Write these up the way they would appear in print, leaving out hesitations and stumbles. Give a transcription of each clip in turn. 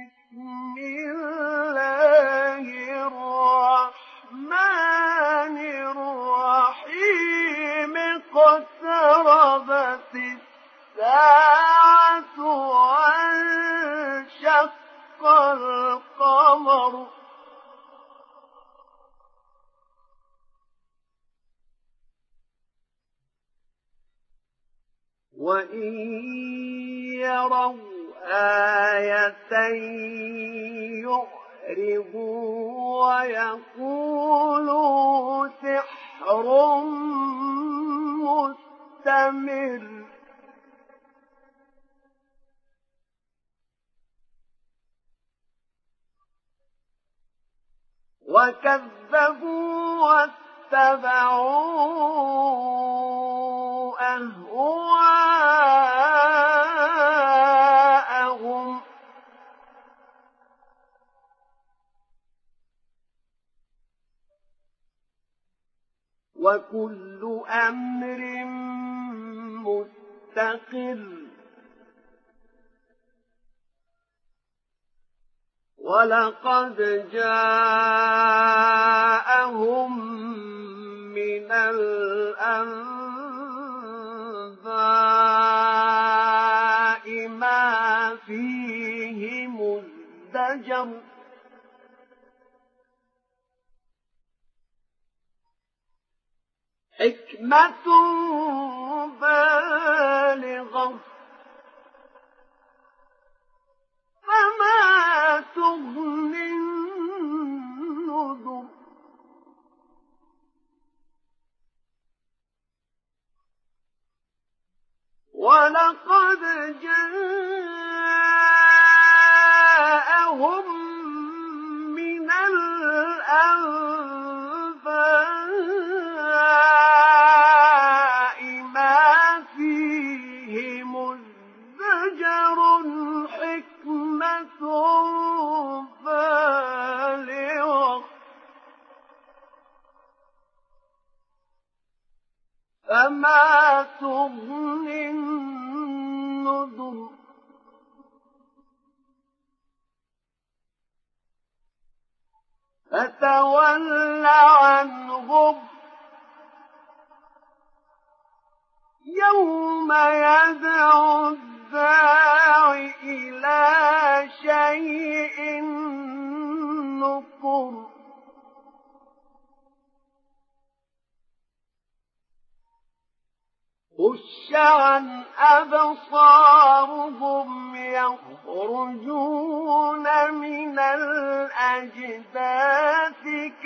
بسم الله الرحمن الرحيم اقتربت الساعة وانشق القمر وإن يروا آية يعرضوا ويقولوا سحر مستمر وكذبوا واتبعوا أهواءهم وكل أمر مستقر ولقد جاءهم من الأنباء ما فيه مزدجر حكمة بالغة فما تغني النذر ولقد جاءهم من الأنباء ما فيه مزدجر حكمة بالغة فما تغني النذر فتول عنهم يوم يدعو الداع إلى شيء نكر خش عن أبصارهم يخرجون من الأجداث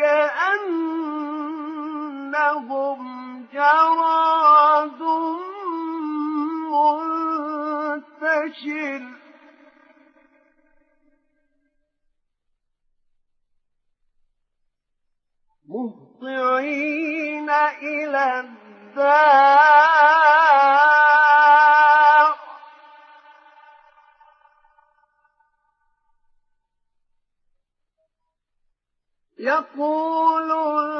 كأنهم جراد منتشر مهطعين إلى الداع يقول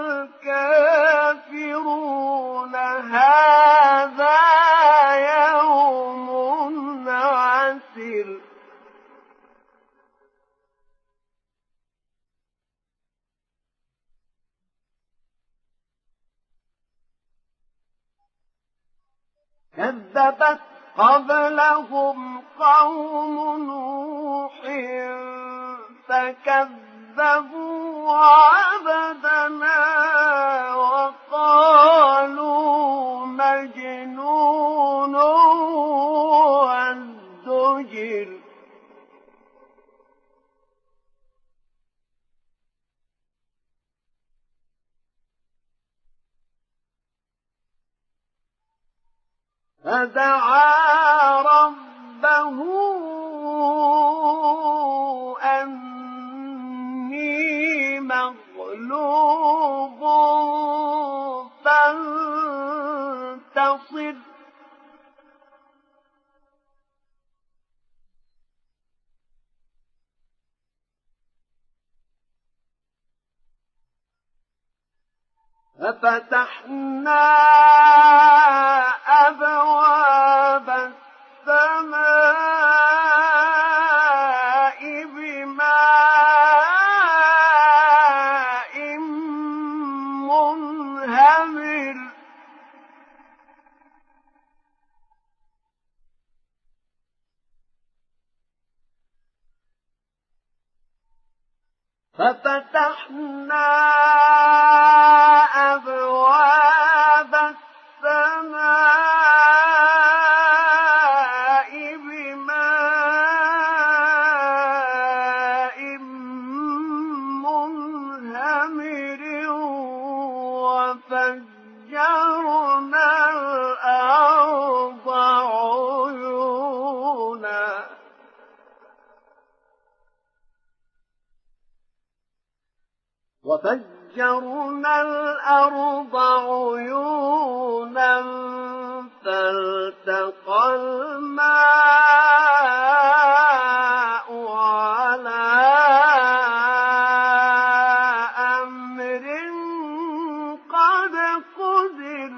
الكافرون هذا يوم عسر كذبت قبلهم قوم نوح فكذبوا عبدنا وقالوا مجنون وازدجر فدعا ربه أني مغلوب فانتصر ففتحنا أبواب السماء ففتحنا أبواب السماء بماء منهمر وفجرنا الأرض عيونا فالتقى الماء على أمر قد قدر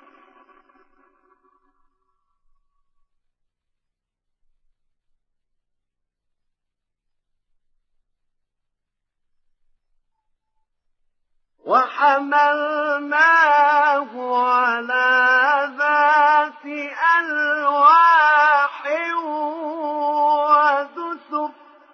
وحملناه على ذات ألواح ودسر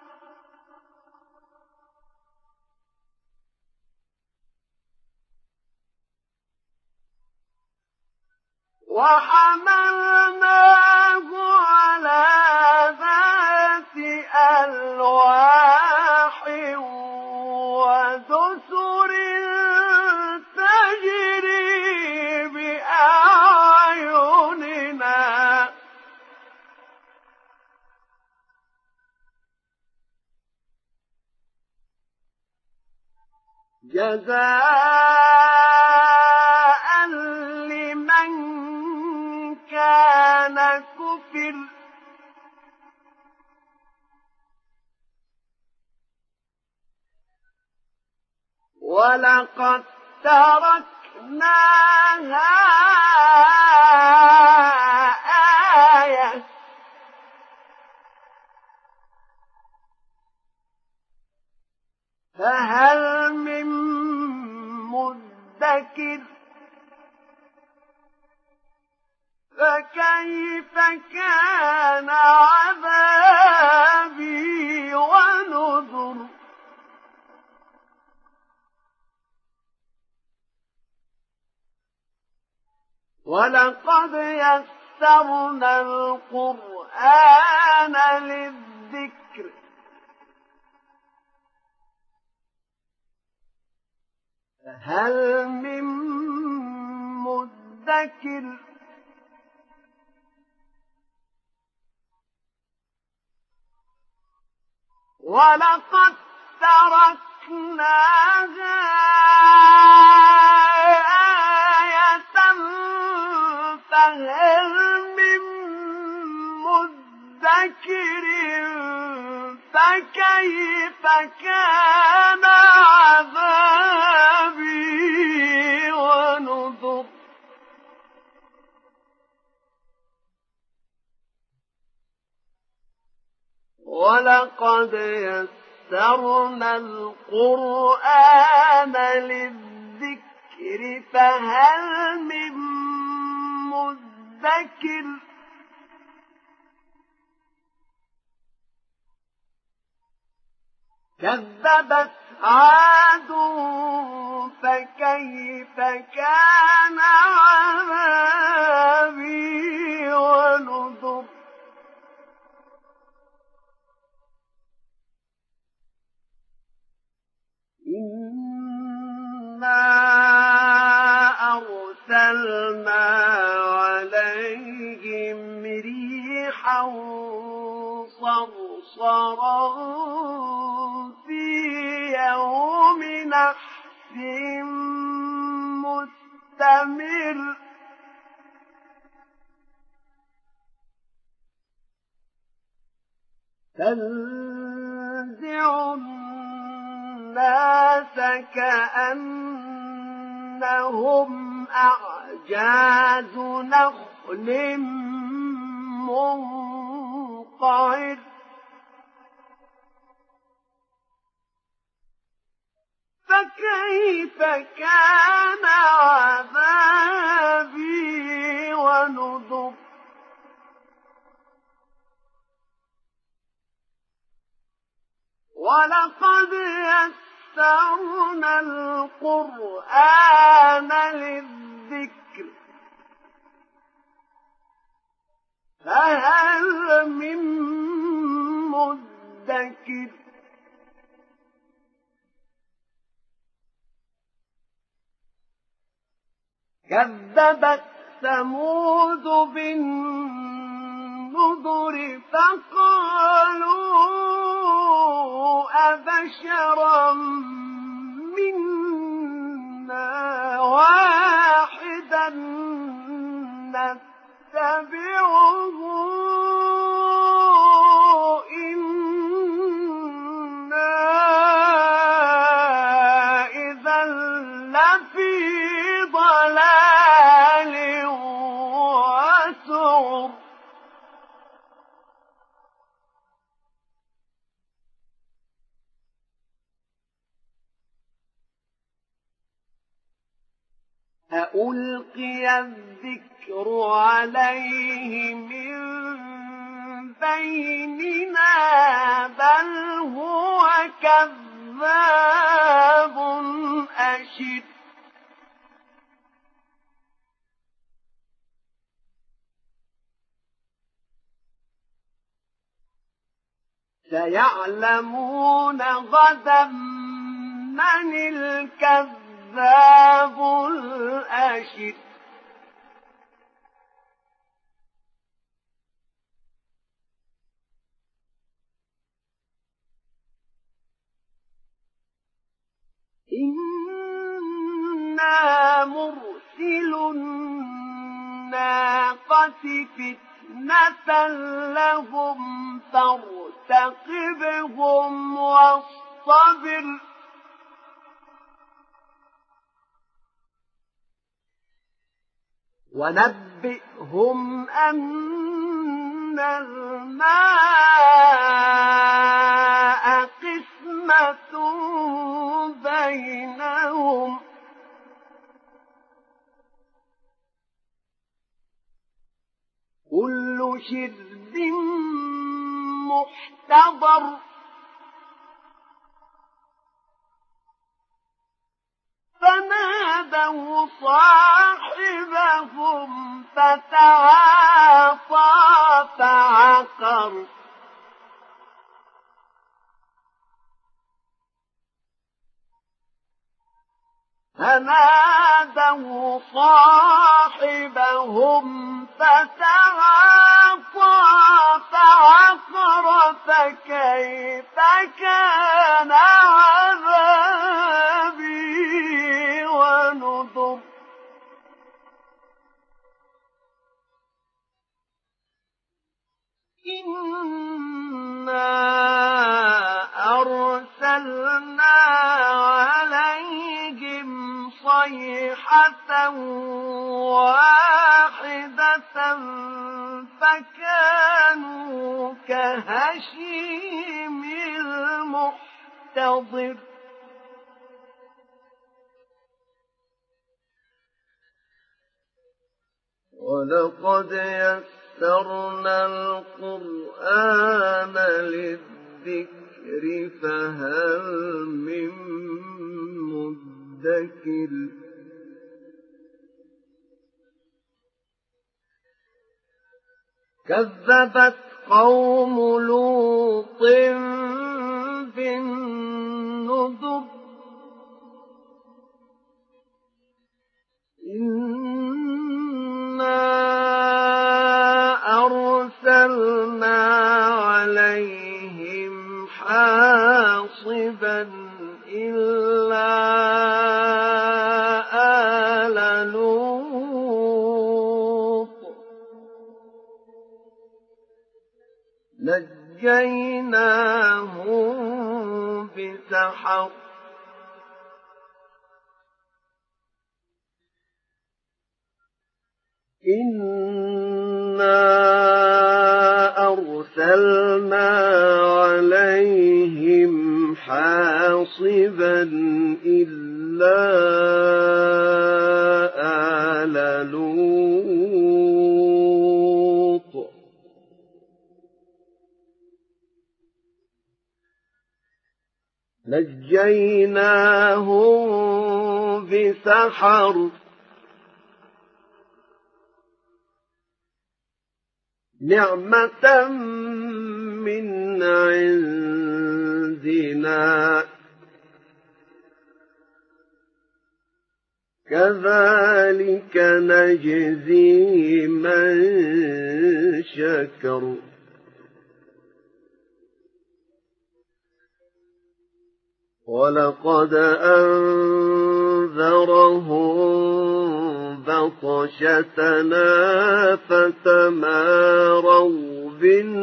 تجري بأعيننا جزاء لمن كان كفر ولقد تركناها آية فهل من مدكر فكيف كان عذابي ونذر ولقد يسرنا القرآن للذكر فهل من مدكر ولقد تركناها آية فهل من مدكر فكيف كان عذابي ونذر ولقد يسرنا القرآن للذكر فهل من مدكر كذبت عاد فكيف كان عذابي ونذر إنا أرسلنا عليهم ريحا صرصرا في يوم نحس مستمر تنزع الناس كأنهم أعجاز نخل منقعر فكيف كان عذابي ونذر ولقد يسرنا القرآن للذكر فهل من مدكر كذبت ثمود بالنذر فقالوا أبشرا منا واحدا نتبعه إنا إذا لفي ضلال وسعر أألقي الذكر عليه من بيننا بل هو كذاب أشر سيعلمون غدا من الكذاب الأشر إنا مرسل الناقة فتنة لهم فارتقبهم واصطبر ونبئهم أن الماء قسمة بينهم كل شرب محتضر فنادوا صاحبهم فتعاطى فعقر فنادوا صاحبهم فتعاطى فعقر فكيف كان عذابي ونذر إنا أرسلنا عليهم صيحة واحدة فكانوا كهشيم المحتضر ولقد يسرنا القرآن للذكر فهل من مدكر كذبت قوم لوط بالنذر إنا أرسلنا عليهم حاصبا إلا آل لوط نجيناهم بسحر إنا أرسلنا عليهم حاصبا إلا آل لوط نجيناهم بسحر نعمة من عندنا كذلك نجزي من شكر ولقد أنذرهم بطشتنا فتماروا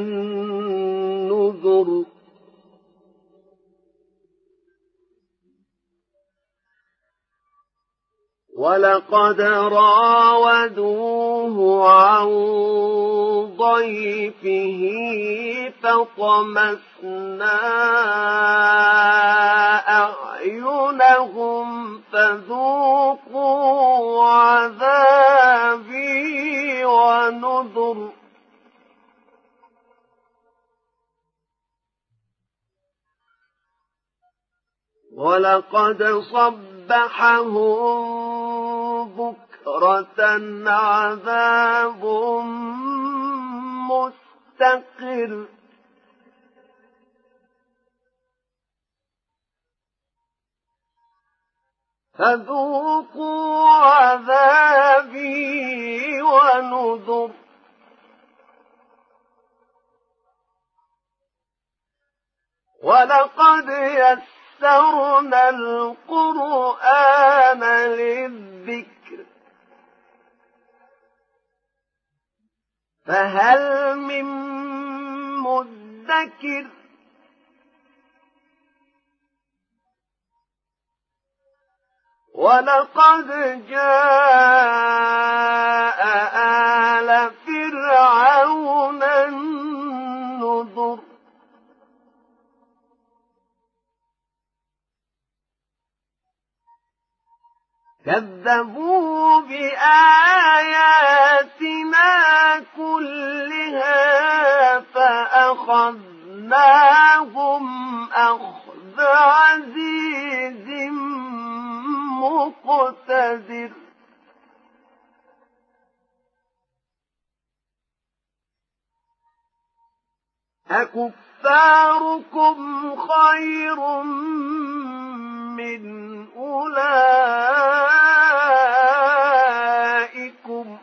بالنذر ولقد راودوه عن ضيفه فطمسنا أعينهم فذوقوا عذابي ونذر ولقد صبحهم بكرة عذاب مستقر فذوقوا عذابي ونذر ولقد يسرنا القرآن للذكر فهل من مدكر ولقد جاء آل فرعون النذر كذبوا بآياتنا كلها فأخذناهم أخذ عزيز مقتدر أكفاركم خير من أولئكم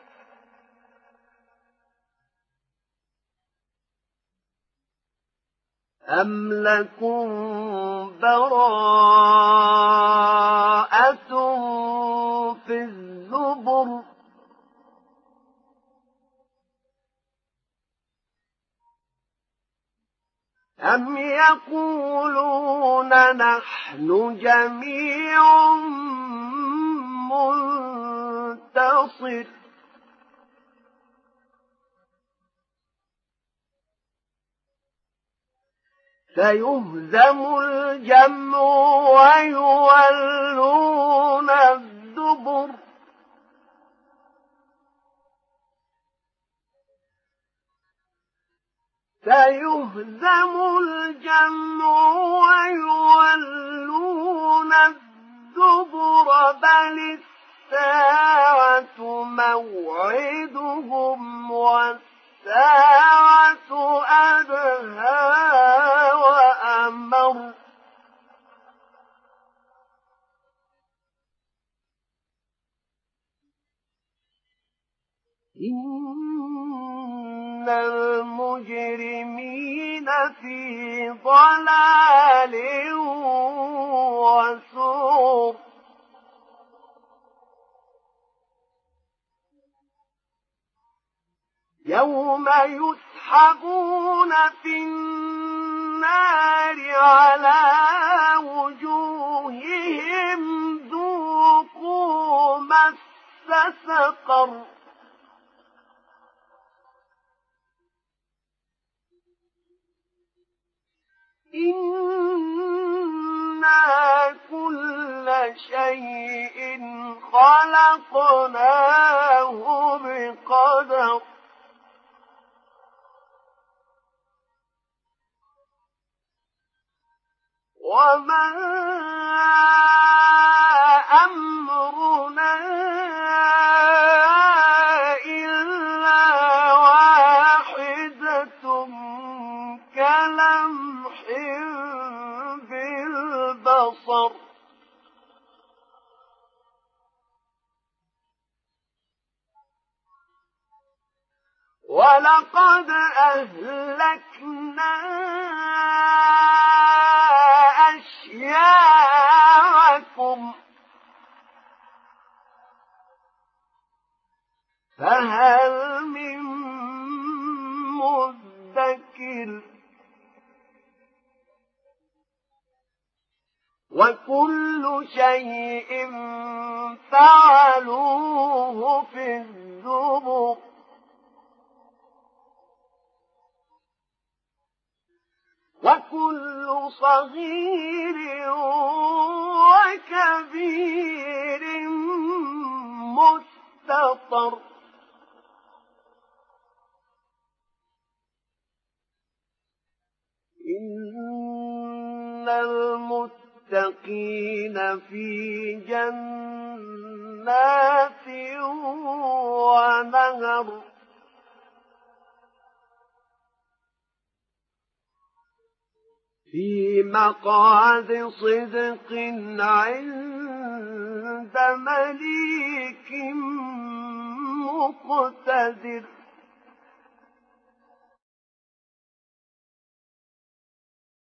أم لكم براءة في الزبر أم يقولون نحن جميع منتصر سيهزم الجمع ويولون الدبر سيهزم الجمع ويولون الدبر بل الساعة موعدهم والساعة أدهى وأمر إن المجرمين في ضلال وسعر يوم يسحبون في النار على وجوههم ذوقوا مس سقر إنا كل شيء خلقناه بقدر وما أمرنا إلا واحدة كلمح بالبصر ولقد أهلكنا أشياعكم فهل من مدكر وكل شيء فعلوه في الزبر وكل صغير وكبير مستطر إن المتقين في جنات ونهر في مقعد صدق عند مليك مقتدر